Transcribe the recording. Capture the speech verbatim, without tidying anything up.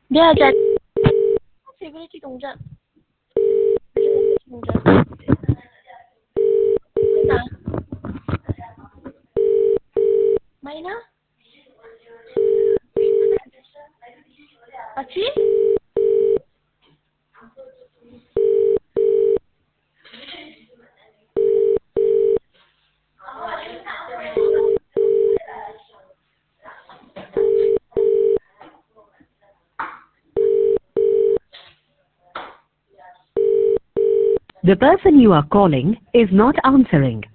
dia jadi favorite 동작. 동작. Maina. Maina? Achi? The person you are calling is not answering.